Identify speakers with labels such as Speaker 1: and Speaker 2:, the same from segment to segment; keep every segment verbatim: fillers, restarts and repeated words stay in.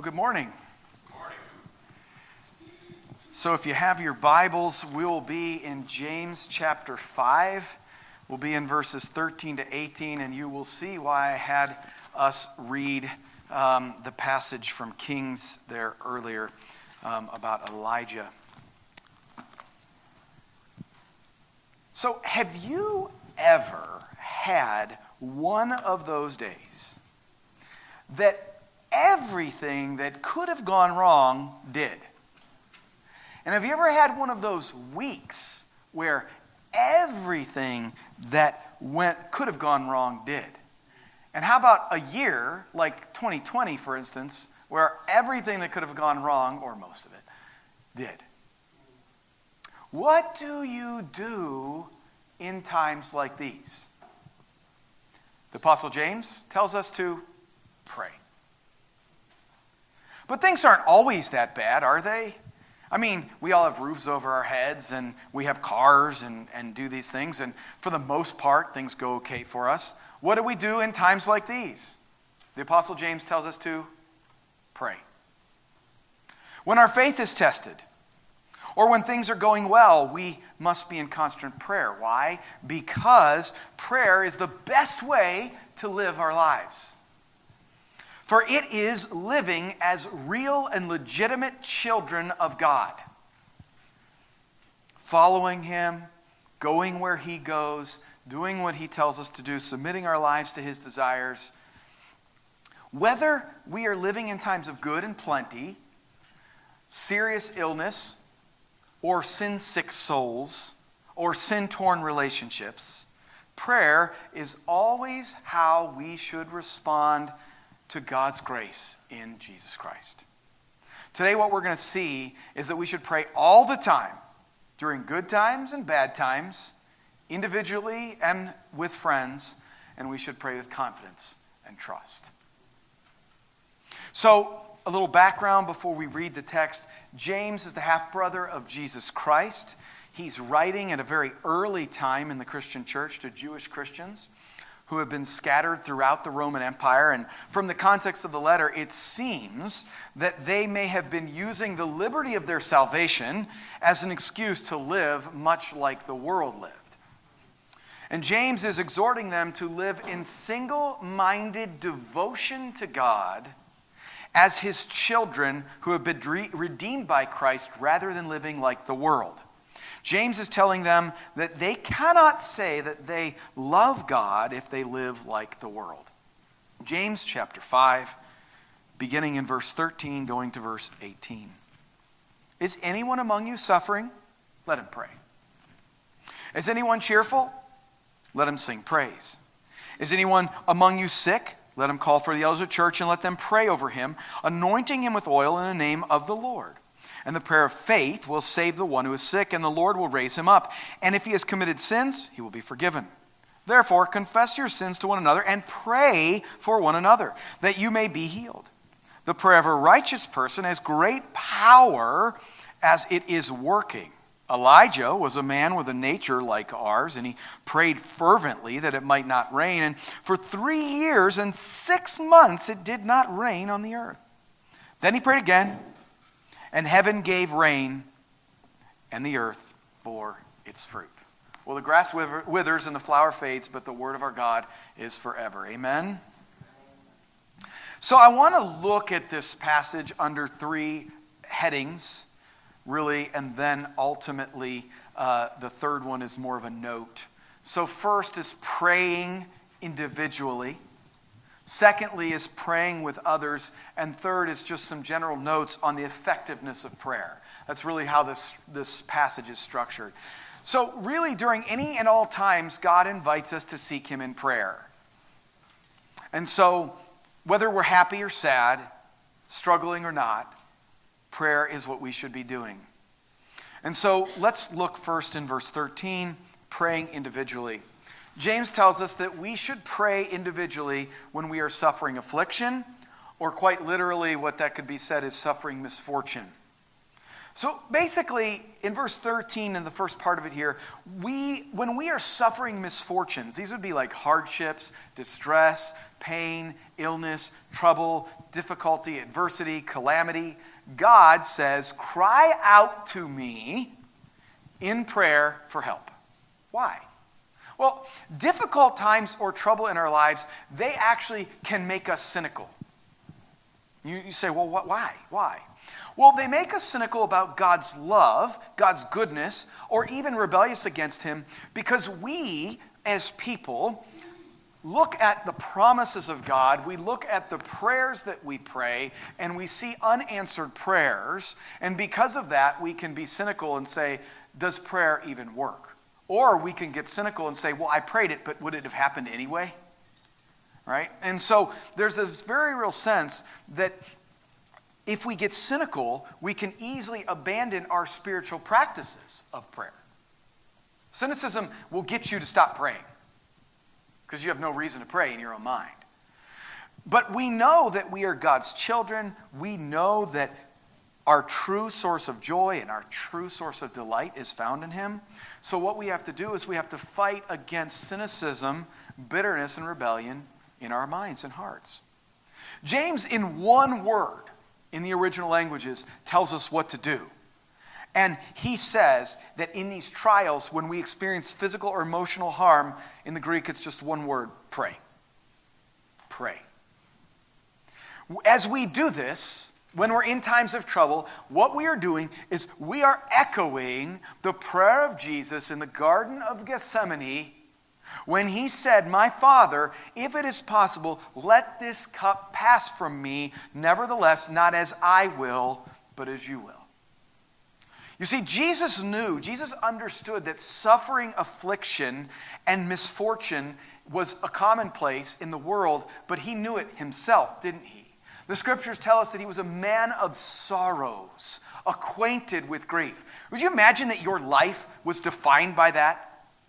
Speaker 1: Well, good morning.
Speaker 2: Good morning.
Speaker 1: So if you have your Bibles, we will be in James chapter five. We'll be in verses thirteen to eighteen, and you will see why I had us read um, the passage from Kings there earlier um, about Elijah. So have you ever had one of those days that everything that could have gone wrong did? And have you ever had one of those weeks where everything that went could have gone wrong did? And how about a year like twenty twenty, for instance, where everything that could have gone wrong, or most of it, did? What do you do in times like these? The Apostle James tells us to pray. But things aren't always that bad, are they? I mean, we all have roofs over our heads, and we have cars and, and do these things, and for the most part, things go okay for us. What do we do in times like these? The Apostle James tells us to pray. When our faith is tested, or when things are going well, we must be in constant prayer. Why? Because prayer is the best way to live our lives. For it is living as real and legitimate children of God. Following Him, going where He goes, doing what He tells us to do, submitting our lives to His desires. Whether we are living in times of good and plenty, serious illness, or sin-sick souls, or sin-torn relationships, prayer is always how we should respond to God's grace in Jesus Christ. Today what we're going to see is that we should pray all the time, during good times and bad times, individually and with friends, and we should pray with confidence and trust. So, a little background before we read the text. James is the half-brother of Jesus Christ. He's writing at a very early time in the Christian church to Jewish Christians who have been scattered throughout the Roman Empire. And from the context of the letter, it seems that they may have been using the liberty of their salvation as an excuse to live much like the world lived. And James is exhorting them to live in single-minded devotion to God as His children who have been redeemed by Christ rather than living like the world. James is telling them that they cannot say that they love God if they live like the world. James chapter five, beginning in verse thirteen, going to verse eighteen. Is anyone among you suffering? Let him pray. Is anyone cheerful? Let him sing praise. Is anyone among you sick? Let him call for the elders of the church and let them pray over him, anointing him with oil in the name of the Lord. And the prayer of faith will save the one who is sick, and the Lord will raise him up. And if he has committed sins, he will be forgiven. Therefore, confess your sins to one another and pray for one another, that you may be healed. The prayer of a righteous person has great power as it is working. Elijah was a man with a nature like ours, and he prayed fervently that it might not rain. And for three years and six months it did not rain on the earth. Then he prayed again, and heaven gave rain, and the earth bore its fruit. Well, the grass withers and the flower fades, but the word of our God is forever. Amen? So I want to look at this passage under three headings, really, and then ultimately uh, the third one is more of a note. So first is praying individually. Secondly is praying with others. And third is just some general notes on the effectiveness of prayer. That's really how this, this passage is structured. So really, during any and all times, God invites us to seek Him in prayer. And so, whether we're happy or sad, struggling or not, prayer is what we should be doing. And so, let's look first in verse thirteen, praying individually. James tells us that we should pray individually when we are suffering affliction, or quite literally what that could be said is suffering misfortune. So basically, in verse thirteen, in the first part of it here, we, when we are suffering misfortunes, these would be like hardships, distress, pain, illness, trouble, difficulty, adversity, calamity. God says, cry out to me in prayer for help. Why? Well, difficult times or trouble in our lives, they actually can make us cynical. You, you say, well, what, why? Why? Well, they make us cynical about God's love, God's goodness, or even rebellious against him because we, as people, look at the promises of God, we look at the prayers that we pray, and we see unanswered prayers, and because of that, we can be cynical and say, does prayer even work? Or we can get cynical and say, well, I prayed it, but would it have happened anyway? Right? And so there's this very real sense that if we get cynical, we can easily abandon our spiritual practices of prayer. Cynicism will get you to stop praying because you have no reason to pray in your own mind. But we know that we are God's children. We know that our true source of joy and our true source of delight is found in him. So what we have to do is we have to fight against cynicism, bitterness, and rebellion in our minds and hearts. James, in one word, in the original languages, tells us what to do. And he says that in these trials, when we experience physical or emotional harm, in the Greek it's just one word, pray. Pray. As we do this, when we're in times of trouble, what we are doing is we are echoing the prayer of Jesus in the Garden of Gethsemane when he said, my Father, if it is possible, let this cup pass from me. Nevertheless, not as I will, but as you will. You see, Jesus knew, Jesus understood that suffering, affliction, and misfortune was a commonplace in the world, but he knew it himself, didn't he? The scriptures tell us that he was a man of sorrows, acquainted with grief. Would you imagine that your life was defined by that?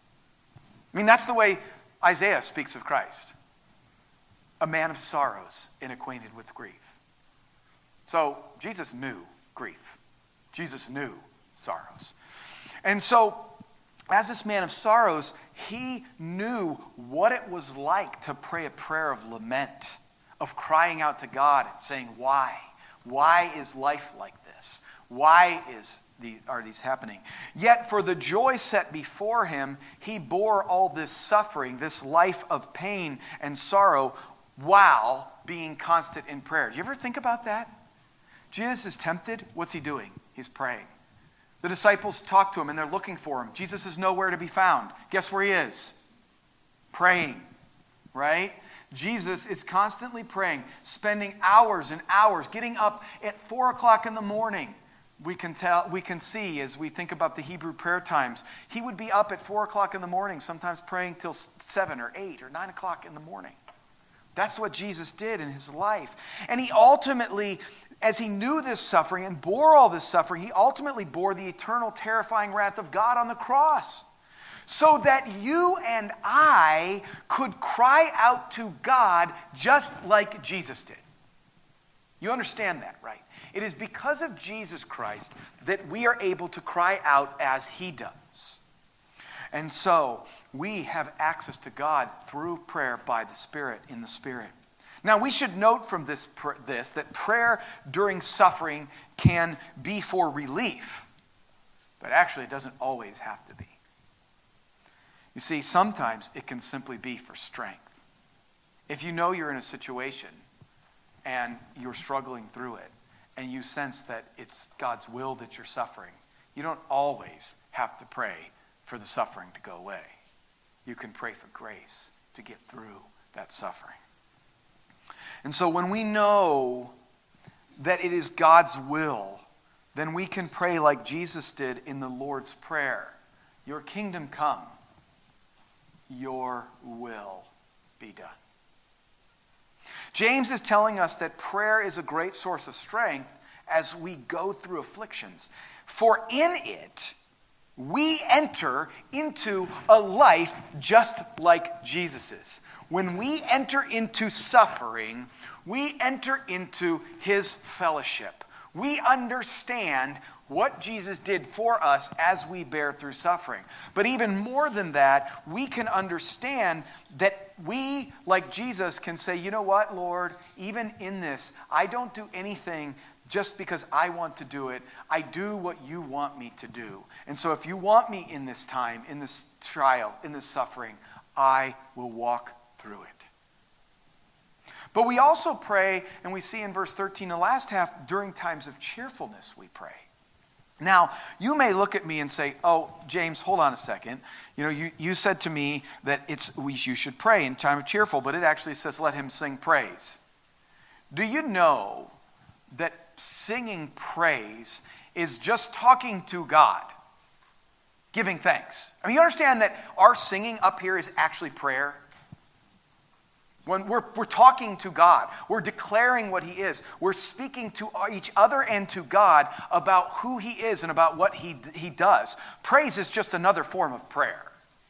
Speaker 1: I mean, that's the way Isaiah speaks of Christ. A man of sorrows and acquainted with grief. So, Jesus knew grief. Jesus knew sorrows. And so, as this man of sorrows, he knew what it was like to pray a prayer of lament, of crying out to God and saying, why? Why is life like this? Why is the, are these happening? Yet for the joy set before him, he bore all this suffering, this life of pain and sorrow, while being constant in prayer. Do you ever think about that? Jesus is tempted. What's he doing? He's praying. The disciples talk to him and they're looking for him. Jesus is nowhere to be found. Guess where he is? Praying, right? Jesus is constantly praying, spending hours and hours, getting up at four o'clock in the morning. We can tell, we can see as we think about the Hebrew prayer times, he would be up at four o'clock in the morning, sometimes praying till seven or eight or nine o'clock in the morning. That's what Jesus did in his life. And he ultimately, as he knew this suffering and bore all this suffering, he ultimately bore the eternal, terrifying wrath of God on the cross. So that you and I could cry out to God just like Jesus did. You understand that, right? It is because of Jesus Christ that we are able to cry out as he does. And so we have access to God through prayer by the Spirit, in the Spirit. Now we should note from this, this that prayer during suffering can be for relief, but actually it doesn't always have to be. You see, sometimes it can simply be for strength. If you know you're in a situation and you're struggling through it, and you sense that it's God's will that you're suffering, you don't always have to pray for the suffering to go away. You can pray for grace to get through that suffering. And so when we know that it is God's will, then we can pray like Jesus did in the Lord's Prayer. Your kingdom come, your will be done. James is telling us that prayer is a great source of strength as we go through afflictions. For in it, we enter into a life just like Jesus's. When we enter into suffering, we enter into his fellowship. We understand what Jesus did for us as we bear through suffering. But even more than that, we can understand that we, like Jesus, can say, you know what, Lord, even in this, I don't do anything just because I want to do it. I do what you want me to do. And so if you want me in this time, in this trial, in this suffering, I will walk through it. But we also pray, and we see in verse thirteen, the last half, during times of cheerfulness we pray. Now, you may look at me and say, oh, James, hold on a second. You know, you, you said to me that it's we, you should pray in time of cheerful, but it actually says let him sing praise. Do you know that singing praise is just talking to God, giving thanks? I mean, you understand that our singing up here is actually prayer? When we're, we're talking to God, we're declaring what he is. We're speaking to each other and to God about who he is and about what he, he does. Praise is just another form of prayer.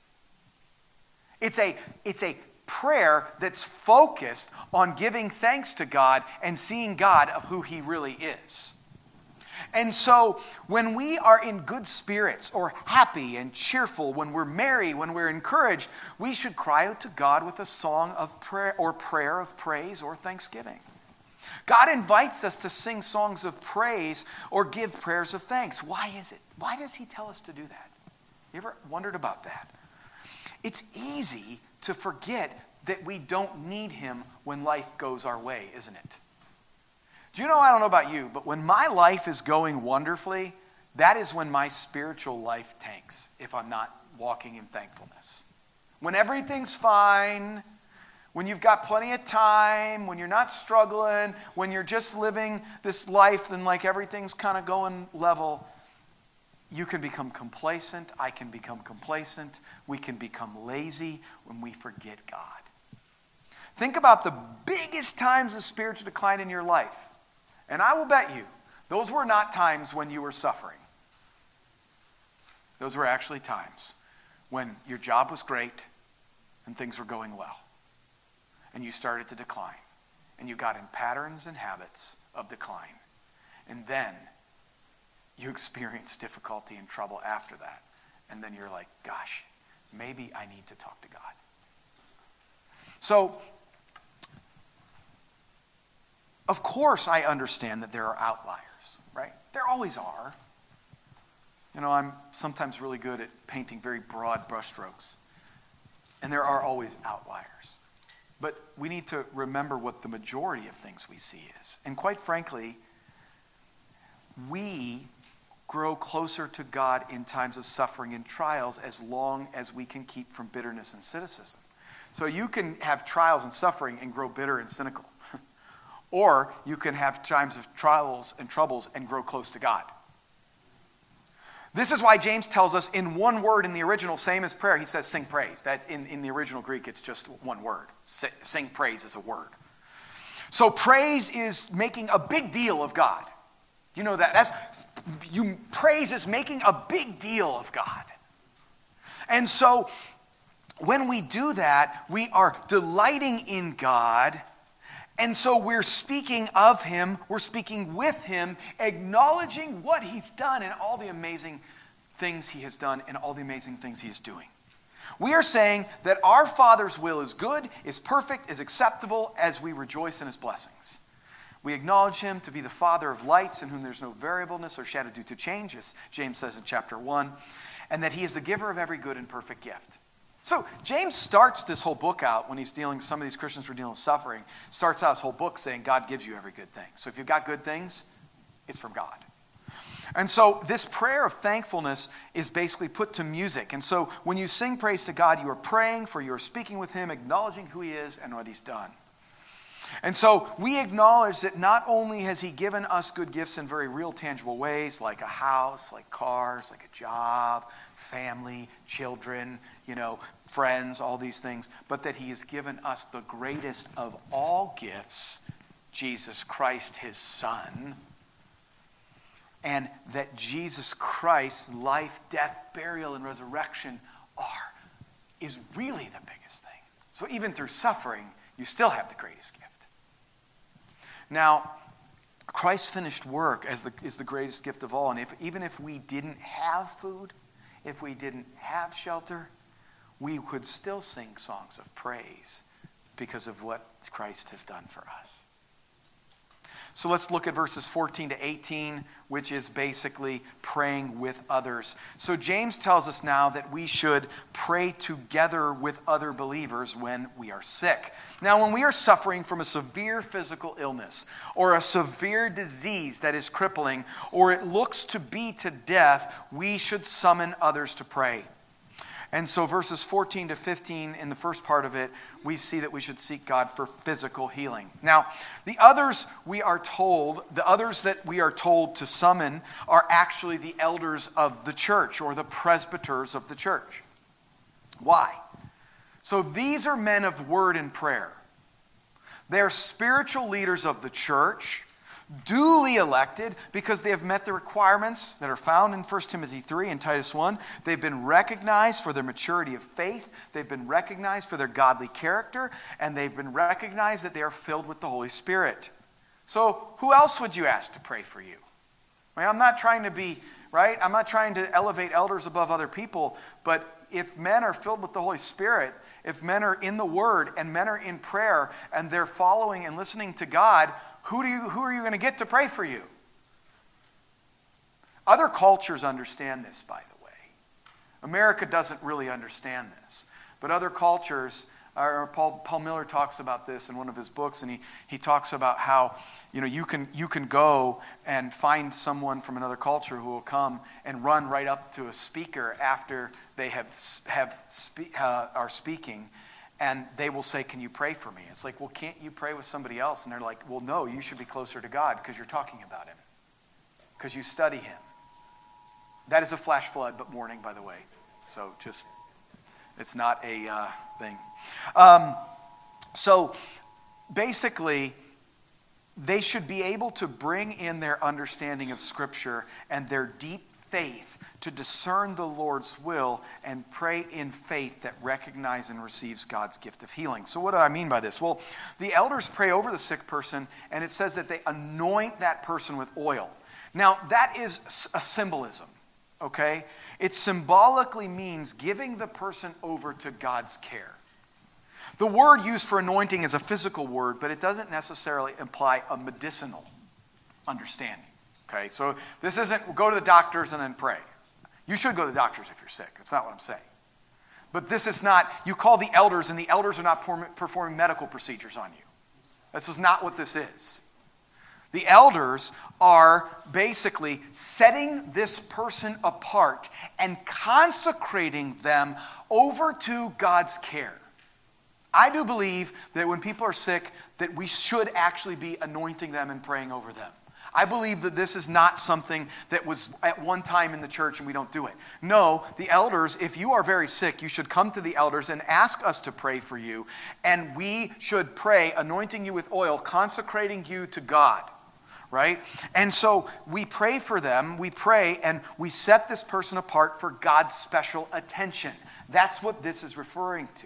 Speaker 1: It's a, it's a prayer that's focused on giving thanks to God and seeing God of who he really is. And so when we are in good spirits or happy and cheerful, when we're merry, when we're encouraged, we should cry out to God with a song of prayer or prayer of praise or thanksgiving. God invites us to sing songs of praise or give prayers of thanks. Why is it? Why does he tell us to do that? You ever wondered about that? It's easy to forget that we don't need him when life goes our way, isn't it? Do you know, I don't know about you, but when my life is going wonderfully, that is when my spiritual life tanks, if I'm not walking in thankfulness. When everything's fine, when you've got plenty of time, when you're not struggling, when you're just living this life and like everything's kind of going level, you can become complacent, I can become complacent, we can become lazy when we forget God. Think about the biggest times of spiritual decline in your life. And I will bet you, those were not times when you were suffering. Those were actually times when your job was great and things were going well. And you started to decline. And you got in patterns and habits of decline. And then you experienced difficulty and trouble after that. And then you're like, gosh, maybe I need to talk to God. So, of course, I understand that there are outliers, right? There always are. You know, I'm sometimes really good at painting very broad brushstrokes. And there are always outliers. But we need to remember what the majority of things we see is. And quite frankly, we grow closer to God in times of suffering and trials as long as we can keep from bitterness and cynicism. So you can have trials and suffering and grow bitter and cynical. Or you can have times of trials and troubles and grow close to God. This is why James tells us in one word in the original, same as prayer, he says sing praise. That in, in the original Greek, it's just one word. Sing praise is a word. So praise is making a big deal of God. Do you know that? That's you praise is making a big deal of God. And so when we do that, we are delighting in God. And so we're speaking of him, we're speaking with him, acknowledging what he's done and all the amazing things he has done and all the amazing things he is doing. We are saying that our Father's will is good, is perfect, is acceptable as we rejoice in his blessings. We acknowledge him to be the Father of lights in whom there's no variableness or shadow due to change, as James says in chapter one, and that he is the giver of every good and perfect gift. So James starts this whole book out when he's dealing, some of these Christians were dealing with suffering, starts out his whole book saying God gives you every good thing. So if you've got good things, it's from God. And so this prayer of thankfulness is basically put to music. And so when you sing praise to God, you are praying, for you are speaking with him, acknowledging who he is and what he's done. And so we acknowledge that not only has he given us good gifts in very real, tangible ways, like a house, like cars, like a job, family, children, you know, friends, all these things, but that he has given us the greatest of all gifts, Jesus Christ, his Son, and that Jesus Christ's life, death, burial, and resurrection are, is really the biggest thing. So even through suffering, you still have the greatest gift. Now, Christ's finished work as the, is the greatest gift of all. And if, even if we didn't have food, if we didn't have shelter, we could still sing songs of praise because of what Christ has done for us. So let's look at verses fourteen to eighteen, which is basically praying with others. So James tells us now that we should pray together with other believers when we are sick. Now, when we are suffering from a severe physical illness or a severe disease that is crippling, or it looks to be to death, we should summon others to pray. And so verses fourteen to fifteen, in the first part of it, we see that we should seek God for physical healing. Now, the others we are told, the others that we are told to summon are actually the elders of the church or the presbyters of the church. Why? So these are men of word and prayer. They're spiritual leaders of the church, duly elected because they have met the requirements that are found in First Timothy three and Titus one. They've been recognized for their maturity of faith. They've been recognized for their godly character. And they've been recognized that they are filled with the Holy Spirit. So who else would you ask to pray for you? I mean, I'm not trying to be, right? I'm not trying to elevate elders above other people. But if men are filled with the Holy Spirit, if men are in the Word and men are in prayer and they're following and listening to God, Who do you? Who are you going to get to pray for you? Other cultures understand this, by the way. America doesn't really understand this. But other cultures, or Paul, Paul Miller talks about this in one of his books, and he, he talks about how, you know, you can you can go and find someone from another culture who will come and run right up to a speaker after they have have spe- uh, are speaking. And they will say, can you pray for me? It's like, well, can't you pray with somebody else? And they're like, well, no, you should be closer to God because you're talking about him. Because you study him. That is a flash flood, but warning, by the way. So just, it's not a uh, thing. Um, so basically, they should be able to bring in their understanding of Scripture and their deep faith to discern the Lord's will and pray in faith that recognizes and receives God's gift of healing. So what do I mean by this? Well, the elders pray over the sick person, and it says that they anoint that person with oil. Now, that is a symbolism, okay? It symbolically means giving the person over to God's care. The word used for anointing is a physical word, but it doesn't necessarily imply a medicinal understanding, okay? So this isn't go to the doctors and then pray. You should go to the doctors if you're sick. That's not what I'm saying. But this is not, you call the elders and the elders are not performing medical procedures on you. This is not what this is. The elders are basically setting this person apart and consecrating them over to God's care. I do believe that when people are sick, that we should actually be anointing them and praying over them. I believe that this is not something that was at one time in the church and we don't do it. No, the elders, if you are very sick, you should come to the elders and ask us to pray for you. And we should pray, anointing you with oil, consecrating you to God, right? And so we pray for them, we pray, and we set this person apart for God's special attention. That's what this is referring to.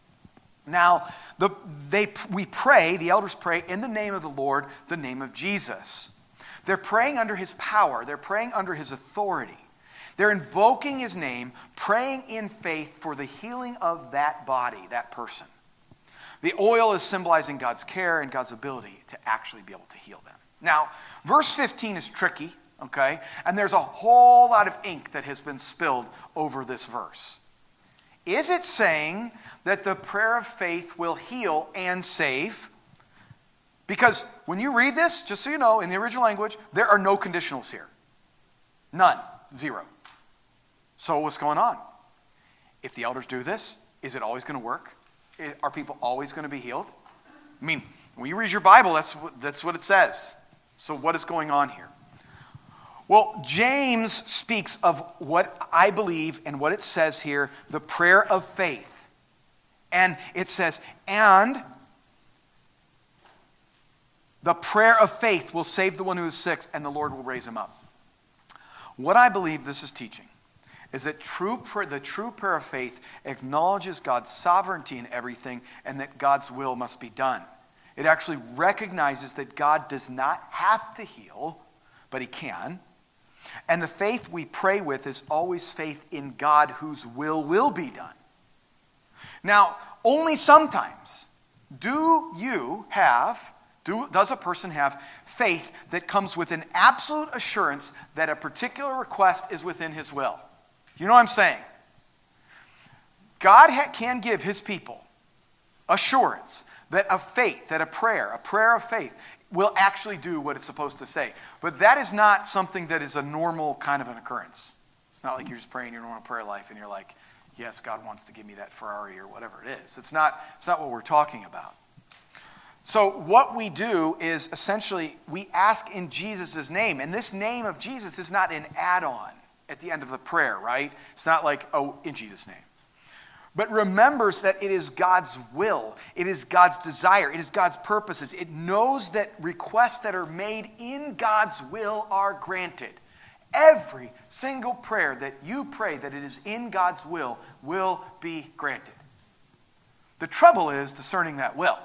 Speaker 1: Now, the, they, we pray, the elders pray in the name of the Lord, the name of Jesus. They're praying under his power. They're praying under his authority. They're invoking his name, praying in faith for the healing of that body, that person. The oil is symbolizing God's care and God's ability to actually be able to heal them. Now, verse fifteen is tricky, okay? And there's a whole lot of ink that has been spilled over this verse. Is it saying that the prayer of faith will heal and save? Because when you read this, just so you know, in the original language, there are no conditionals here. None. Zero. So what's going on? If the elders do this, is it always going to work? Are people always going to be healed? I mean, when you read your Bible, that's what, that's what it says. So what is going on here? Well, James speaks of what I believe and what it says here, the prayer of faith. And it says, and the prayer of faith will save the one who is sick, and the Lord will raise him up. What I believe this is teaching is that true prayer, the true prayer of faith acknowledges God's sovereignty in everything and that God's will must be done. It actually recognizes that God does not have to heal, but he can. And the faith we pray with is always faith in God whose will will be done. Now, only sometimes do you have, do, does a person have faith that comes with an absolute assurance that a particular request is within his will. Do you know what I'm saying? God ha- can give his people assurance that a faith, that a prayer, a prayer of faith, will actually do what it's supposed to say. But that is not something that is a normal kind of an occurrence. It's not like you're just praying your normal prayer life and you're like, yes, God wants to give me that Ferrari or whatever it is. It's not, it's not what we're talking about. So what we do is essentially we ask in Jesus' name. And this name of Jesus is not an add-on at the end of the prayer, right? It's not like, oh, in Jesus' name. But remembers that it is God's will. It is God's desire. It is God's purposes. It knows that requests that are made in God's will are granted. Every single prayer that you pray that it is in God's will will be granted. The trouble is discerning that will.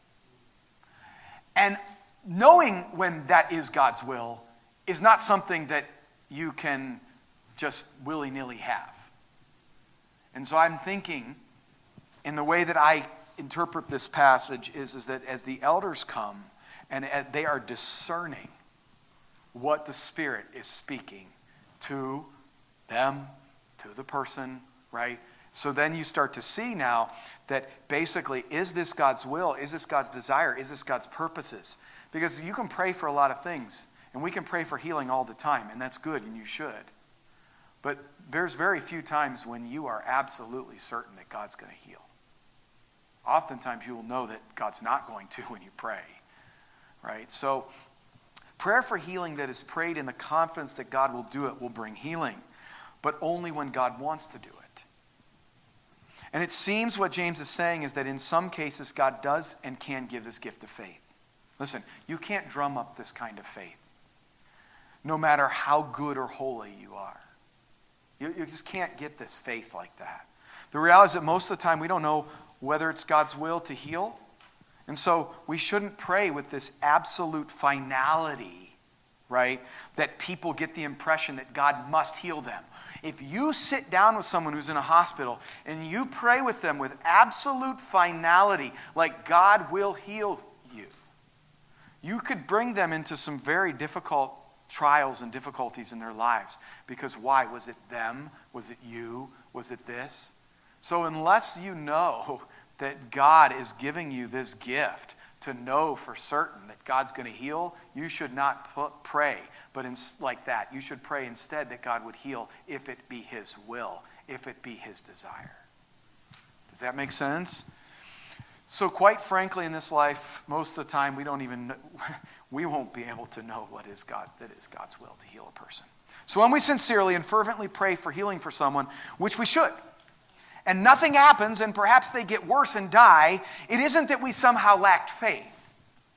Speaker 1: And knowing when that is God's will is not something that you can just willy-nilly have. And so I'm thinking, in the way that I interpret this passage is, is that as the elders come and they are discerning what the Spirit is speaking to them, to the person, right? So then you start to see now that basically, is this God's will? Is this God's desire? Is this God's purposes? Because you can pray for a lot of things, and we can pray for healing all the time, and that's good, and you should. But there's very few times when you are absolutely certain that God's going to heal. Oftentimes you will know that God's not going to when you pray, right? So prayer for healing that is prayed in the confidence that God will do it will bring healing, but only when God wants to do it. And it seems what James is saying is that in some cases God does and can give this gift of faith. Listen, you can't drum up this kind of faith, no matter how good or holy you are. You, you just can't get this faith like that. The reality is that most of the time we don't know whether it's God's will to heal. And so we shouldn't pray with this absolute finality, right? That people get the impression that God must heal them. If you sit down with someone who's in a hospital and you pray with them with absolute finality, like God will heal you, you could bring them into some very difficult trials and difficulties in their lives. Because why? Was it them? Was it you? Was it this? So unless you know that God is giving you this gift to know for certain that God's going to heal, you should not put, pray but in, like that. You should pray instead that God would heal if it be his will, if it be his desire. Does that make sense? So quite frankly, in this life, most of the time we don't even know, we won't be able to know what is God that is God's will to heal a person. So when we sincerely and fervently pray for healing for someone, which we should, and nothing happens and perhaps they get worse and die, it isn't that we somehow lacked faith.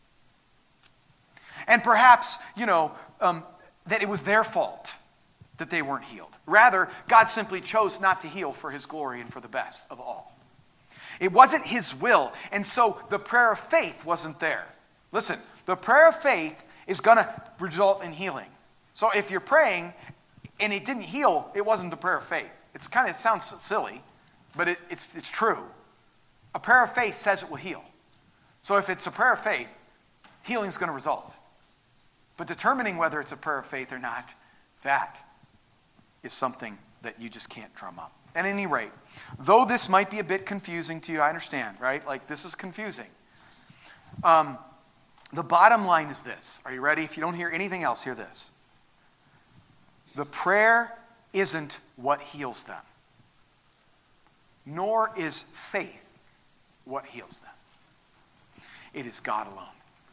Speaker 1: And perhaps, you know, um, that it was their fault that they weren't healed. Rather, God simply chose not to heal for his glory and for the best of all. It wasn't his will, and so the prayer of faith wasn't there. Listen, the prayer of faith is going to result in healing. So if you're praying and it didn't heal, it wasn't the prayer of faith. It's kind of, it sounds silly, but it, it's, it's true. A prayer of faith says it will heal. So if it's a prayer of faith, healing is going to result. But determining whether it's a prayer of faith or not, that is something that you just can't drum up. At any rate, though this might be a bit confusing to you, I understand, right? Like, this is confusing. Um, the bottom line is this. Are you ready? If you don't hear anything else, hear this. The prayer isn't what heals them, nor is faith what heals them. It is God alone.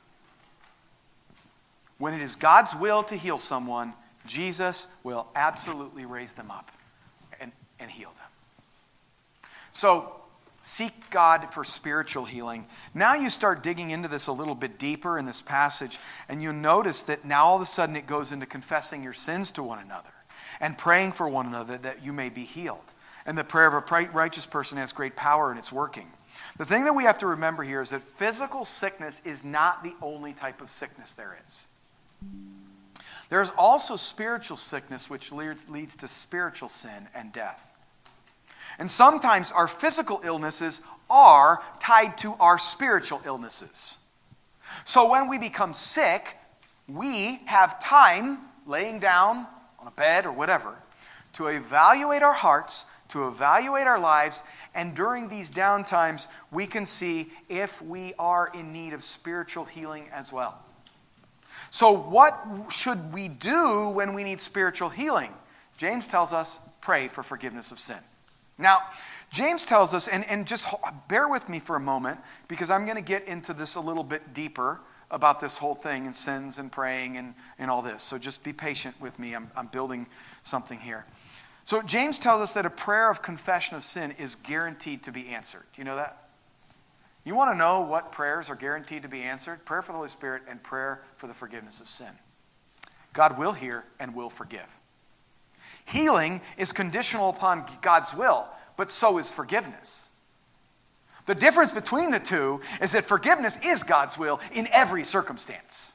Speaker 1: When it is God's will to heal someone, Jesus will absolutely raise them up and, and heal them. So, seek God for spiritual healing. Now you start digging into this a little bit deeper in this passage, and you notice that now all of a sudden it goes into confessing your sins to one another and praying for one another that you may be healed. And the prayer of a righteous person has great power and it's working. The thing that we have to remember here is that physical sickness is not the only type of sickness there is. There's also spiritual sickness, which leads, leads to spiritual sin and death. And sometimes our physical illnesses are tied to our spiritual illnesses. So when we become sick, we have time laying down on a bed or whatever to evaluate our hearts, to evaluate our lives, and during these downtimes, we can see if we are in need of spiritual healing as well. So what should we do when we need spiritual healing? James tells us, pray for forgiveness of sin. Now, James tells us, and, and just bear with me for a moment, because I'm going to get into this a little bit deeper about this whole thing and sins and praying and, and all this. So just be patient with me. I'm, I'm building something here. So James tells us that a prayer of confession of sin is guaranteed to be answered. Do you know that? You want to know what prayers are guaranteed to be answered? Prayer for the Holy Spirit and prayer for the forgiveness of sin. God will hear and will forgive. Healing is conditional upon God's will, but so is forgiveness. The difference between the two is that forgiveness is God's will in every circumstance.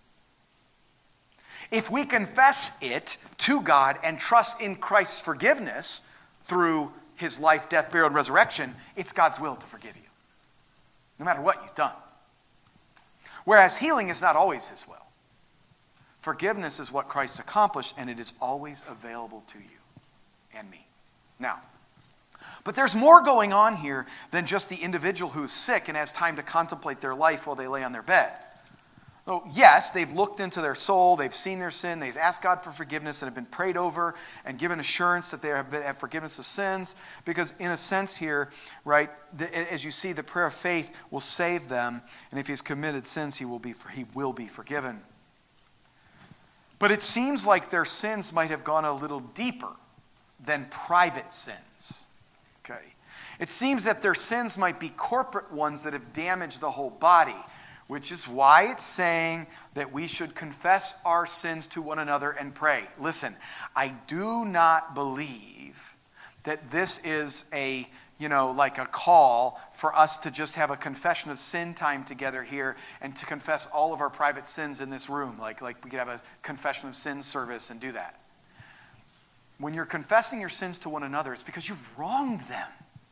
Speaker 1: If we confess it to God and trust in Christ's forgiveness through his life, death, burial, and resurrection, it's God's will to forgive you, no matter what you've done. Whereas healing is not always his will. Forgiveness is what Christ accomplished, and it is always available to you and me. Now, but there's more going on here than just the individual who's sick and has time to contemplate their life while they lay on their bed. So yes, they've looked into their soul, they've seen their sin, they've asked God for forgiveness and have been prayed over and given assurance that they have, been, have forgiveness of sins, because in a sense here, right, the, as you see, the prayer of faith will save them, and if he's committed sins, he will be, he will be forgiven. But it seems like their sins might have gone a little deeper than private sins. Okay. It seems that their sins might be corporate ones that have damaged the whole body, which is why it's saying that we should confess our sins to one another and pray. Listen, I do not believe that this is a, you know, like a call for us to just have a confession of sin time together here and to confess all of our private sins in this room. Like, like we could have a confession of sin service and do that. When you're confessing your sins to one another, it's because you've wronged them.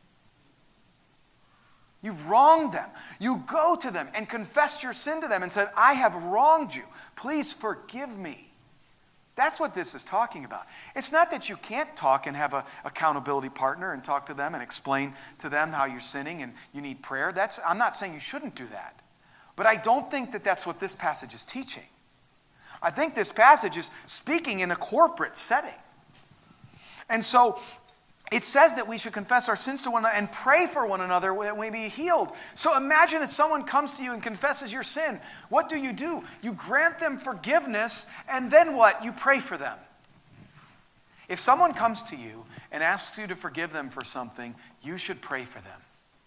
Speaker 1: You've wronged them. You go to them and confess your sin to them and say, I have wronged you. Please forgive me. That's what this is talking about. It's not that you can't talk and have an accountability partner and talk to them and explain to them how you're sinning and you need prayer. That's, I'm not saying you shouldn't do that. But I don't think that that's what this passage is teaching. I think this passage is speaking in a corporate setting. And so it says that we should confess our sins to one another and pray for one another that we may be healed. So imagine if someone comes to you and confesses your sin. What do you do? You grant them forgiveness, and then what? You pray for them. If someone comes to you and asks you to forgive them for something, you should pray for them.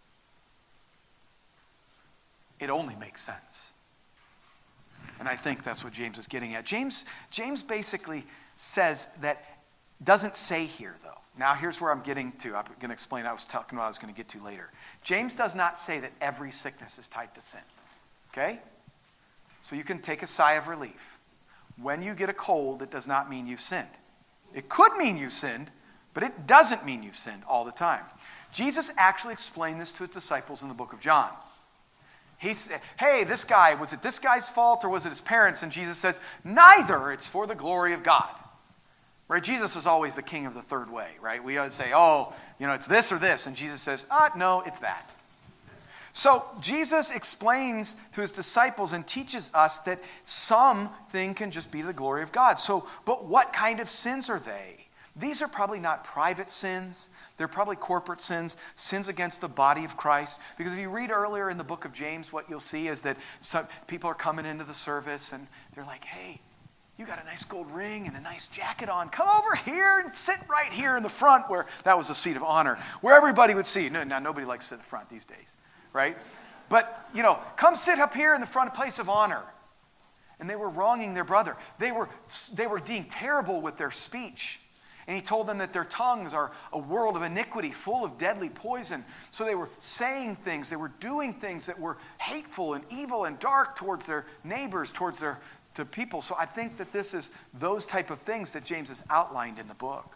Speaker 1: It only makes sense. And I think that's what James is getting at. James, James basically says that, doesn't say here though. Now, here's where I'm getting to. I'm going to explain. I was talking about I was going to get to later. James does not say that every sickness is tied to sin. Okay? So you can take a sigh of relief. When you get a cold, it does not mean you've sinned. It could mean you sinned, but it doesn't mean you've sinned all the time. Jesus actually explained this to his disciples in the book of John. He said, hey, this guy, was it this guy's fault or was it his parents? And Jesus says, neither. It's for the glory of God. Right? Jesus is always the king of the third way, right? We always say, oh, you know, it's this or this. And Jesus says, ah, no, it's that. So Jesus explains to his disciples and teaches us that something can just be to the glory of God. So, but what kind of sins are they? These are probably not private sins. They're probably corporate sins, sins against the body of Christ. Because if you read earlier in the book of James, what you'll see is that some people are coming into the service and they're like, hey, you got a nice gold ring and a nice jacket on. Come over here and sit right here in the front where that was the seat of honor, where everybody would see you. No, now, nobody likes to sit in the front these days, right? But, you know, come sit up here in the front place of honor. And they were wronging their brother. They were, they were being terrible with their speech. And he told them that their tongues are a world of iniquity, full of deadly poison. So they were saying things, they were doing things that were hateful and evil and dark towards their neighbors, towards their to people. So I think that this is those type of things that James has outlined in the book.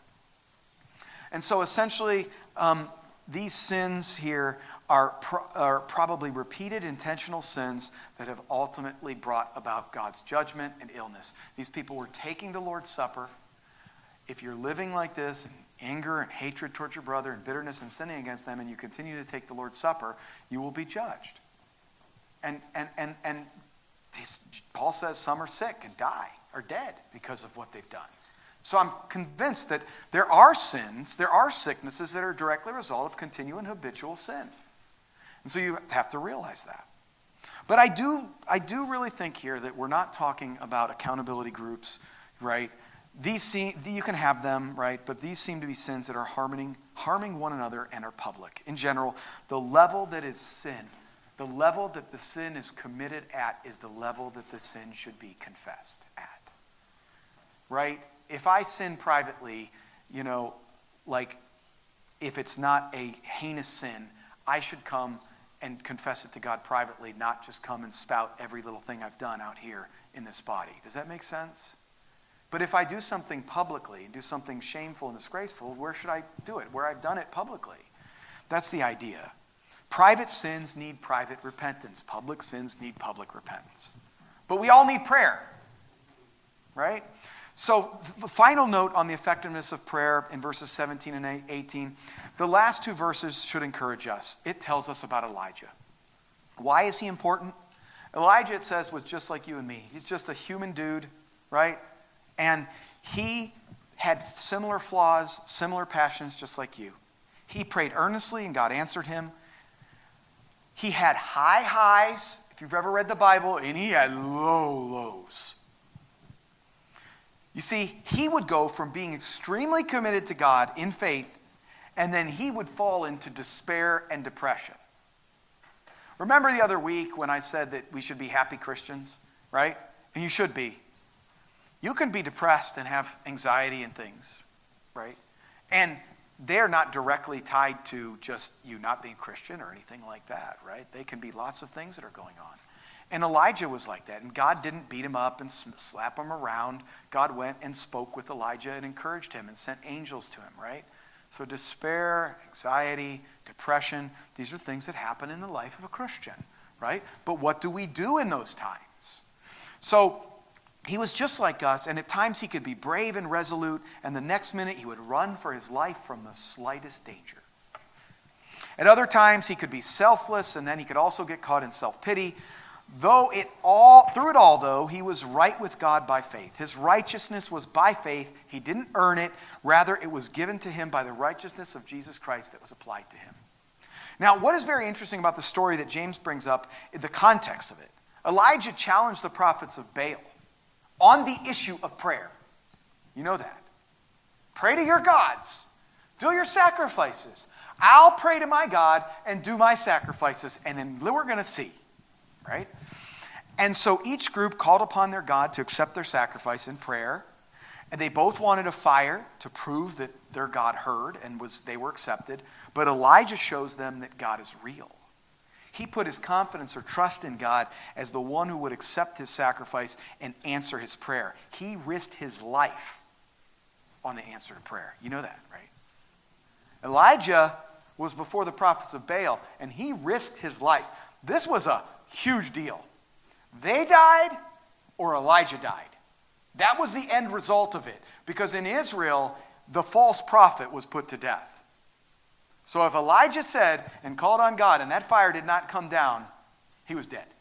Speaker 1: And so essentially, um, these sins here are, pro- are probably repeated intentional sins that have ultimately brought about God's judgment and illness. These people were taking the Lord's Supper. If you're living like this, in anger and hatred towards your brother and bitterness and sinning against them, and you continue to take the Lord's Supper, you will be judged. And and and and Paul says some are sick and die, are dead because of what they've done. So I'm convinced that there are sins, there are sicknesses that are directly a result of continuing habitual sin. And so you have to realize that. But I do, I do really think here that we're not talking about accountability groups, right? These seem, you can have them, right? But these seem to be sins that are harming, harming one another and are public. In general, the level that is sin, the level that the sin is committed at is the level that the sin should be confessed at, right? If I sin privately, you know, like if it's not a heinous sin, I should come and confess it to God privately, not just come and spout every little thing I've done out here in this body. Does that make sense? But if I do something publicly, do something shameful and disgraceful, where should I do it? Where I've done it publicly. That's the idea. Private sins need private repentance. Public sins need public repentance. But we all need prayer, right? So the final note on the effectiveness of prayer in verses seventeen and eighteen, the last two verses should encourage us. It tells us about Elijah. Why is he important? Elijah, it says, was just like you and me. He's just a human dude, right? And he had similar flaws, similar passions, just like you. He prayed earnestly and God answered him. He had high highs, if you've ever read the Bible, and he had low lows. You see, he would go from being extremely committed to God in faith, and then he would fall into despair and depression. Remember the other week when I said that we should be happy Christians, right? And you should be. You can be depressed and have anxiety and things, right? And they're not directly tied to just you not being Christian or anything like that, right? They can be lots of things that are going on. And Elijah was like that. And God didn't beat him up and slap him around. God went and spoke with Elijah and encouraged him and sent angels to him, right? So despair, anxiety, depression, these are things that happen in the life of a Christian, right? But what do we do in those times? So he was just like us, and at times he could be brave and resolute, and the next minute he would run for his life from the slightest danger. At other times he could be selfless, and then he could also get caught in self-pity. Though it all, through it all, though, he was right with God by faith. His righteousness was by faith. He didn't earn it. Rather, it was given to him by the righteousness of Jesus Christ that was applied to him. Now, what is very interesting about the story that James brings up, the context of it. Elijah challenged the prophets of Baal on the issue of prayer. You know that. Pray to your gods. Do your sacrifices. I'll pray to my God and do my sacrifices, and then we're going to see. Right? And so each group called upon their God to accept their sacrifice in prayer. And they both wanted a fire to prove that their God heard and was they were accepted. But Elijah shows them that God is real. He put his confidence or trust in God as the one who would accept his sacrifice and answer his prayer. He risked his life on the answer to prayer. You know that, right? Elijah was before the prophets of Baal, and he risked his life. This was a huge deal. They died or Elijah died. That was the end result of it. Because in Israel, the false prophet was put to death. So if Elijah said and called on God and that fire did not come down, he was dead.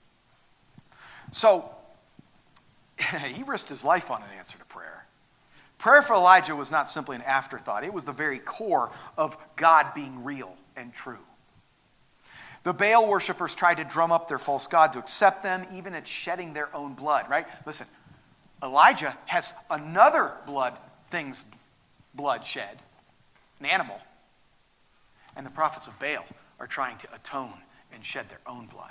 Speaker 1: So he risked his life on an answer to prayer. Prayer for Elijah was not simply an afterthought. It was the very core of God being real and true. The Baal worshipers tried to drum up their false god to accept them, even at shedding their own blood, right? Listen, Elijah has another blood thing's blood shed, an animal. And the prophets of Baal are trying to atone and shed their own blood.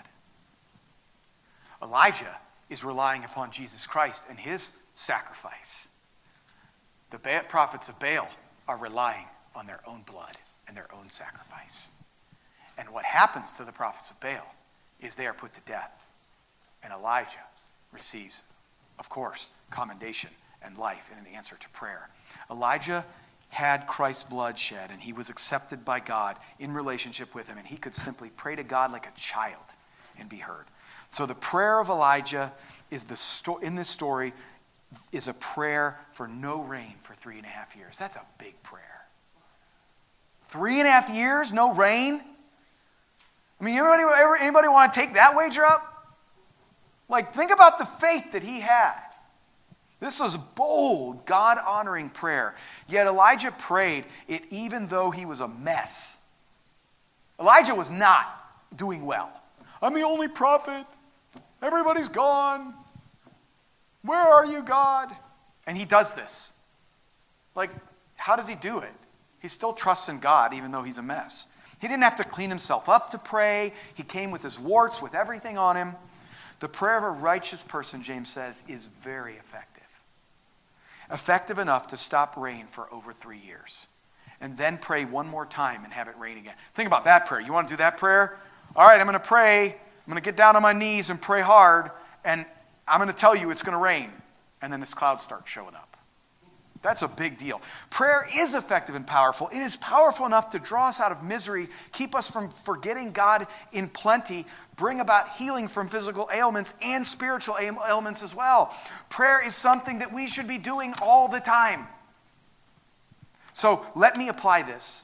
Speaker 1: Elijah is relying upon Jesus Christ and his sacrifice. The Baal, prophets of Baal are relying on their own blood and their own sacrifice. And what happens to the prophets of Baal is they are put to death. And Elijah receives, of course, commendation and life in an answer to prayer. Elijah had Christ's blood shed, and he was accepted by God in relationship with him, and he could simply pray to God like a child and be heard. So the prayer of Elijah is the sto- in this story is a prayer for no rain for three and a half years. That's a big prayer. Three and a half years, no rain? I mean, anybody, anybody want to take that wager up? Like, think about the faith that he had. This was bold, God-honoring prayer. Yet Elijah prayed it even though he was a mess. Elijah was not doing well. I'm the only prophet. Everybody's gone. Where are you, God? And he does this. Like, how does he do it? He still trusts in God even though he's a mess. He didn't have to clean himself up to pray. He came with his warts, with everything on him. The prayer of a righteous person, James says, is very effective. Effective enough to stop rain for over three years. And then pray one more time and have it rain again. Think about that prayer. You want to do that prayer? All right, I'm going to pray. I'm going to get down on my knees and pray hard. And I'm going to tell you it's going to rain. And then this cloud starts showing up. That's a big deal. Prayer is effective and powerful. It is powerful enough to draw us out of misery, keep us from forgetting God in plenty, bring about healing from physical ailments and spiritual ailments as well. Prayer is something that we should be doing all the time. So let me apply this.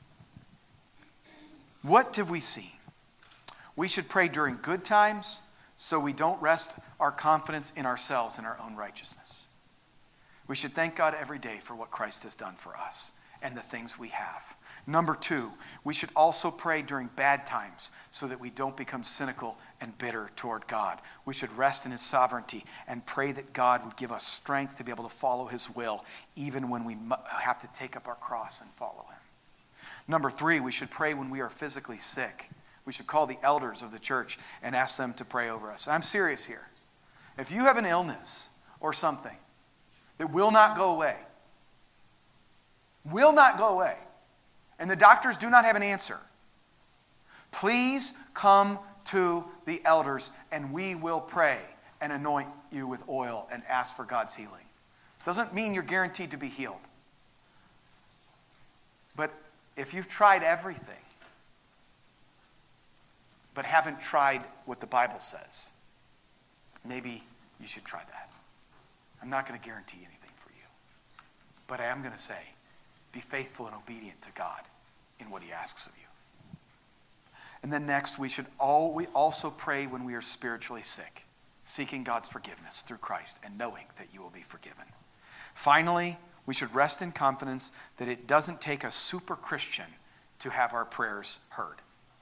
Speaker 1: What have we seen? We should pray during good times so we don't rest our confidence in ourselves and our own righteousness. We should thank God every day for what Christ has done for us and the things we have. Number two, we should also pray during bad times so that we don't become cynical and bitter toward God. We should rest in his sovereignty and pray that God would give us strength to be able to follow his will, even when we have to take up our cross and follow him. Number three, we should pray when we are physically sick. We should call the elders of the church and ask them to pray over us. I'm serious here. If you have an illness or something that will not go away, will not go away, and the doctors do not have an answer, please come to the elders and we will pray and anoint you with oil and ask for God's healing. Doesn't mean you're guaranteed to be healed. But if you've tried everything, but haven't tried what the Bible says, maybe you should try that. I'm not going to guarantee anything for you. But I am going to say, be faithful and obedient to God in what he asks of you. And then next, we should all, we also pray when we are spiritually sick, seeking God's forgiveness through Christ and knowing that you will be forgiven. Finally, we should rest in confidence that it doesn't take a super Christian to have our prayers heard.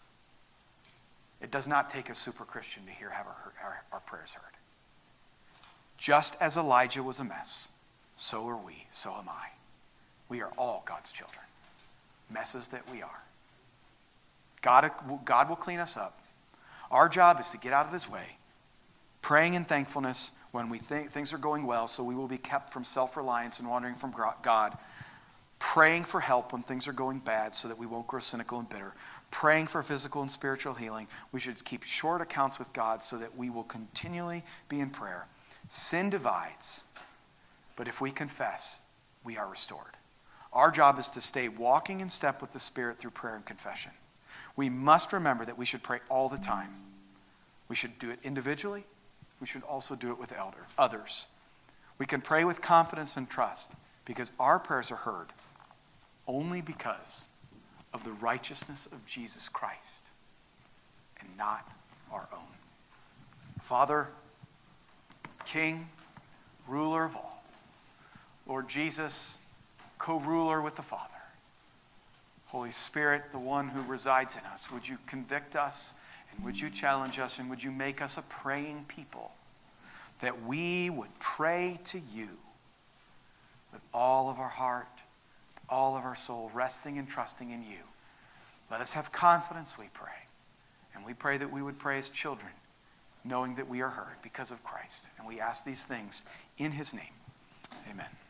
Speaker 1: It does not take a super Christian to hear have our, our, our prayers heard. Just as Elijah was a mess, so are we, so am I. We are all God's children. Messes that we are. God, God will clean us up. Our job is to get out of his way, praying in thankfulness when we think things are going well, so we will be kept from self-reliance and wandering from God. Praying for help when things are going bad so that we won't grow cynical and bitter. Praying for physical and spiritual healing. We should keep short accounts with God so that we will continually be in prayer. Sin divides, but if we confess, we are restored. Our job is to stay walking in step with the Spirit through prayer and confession. We must remember that we should pray all the time. We should do it individually. We should also do it with elder, others. We can pray with confidence and trust because our prayers are heard only because of the righteousness of Jesus Christ and not our own. Father, King, ruler of all, Lord Jesus, co-ruler with the Father, Holy Spirit, the one who resides in us, would you convict us and would you challenge us and would you make us a praying people, that we would pray to you with all of our heart, all of our soul, resting and trusting in you. Let us have confidence, we pray. And we pray that we would pray as children, knowing that we are heard because of Christ. And we ask these things in his name. Amen.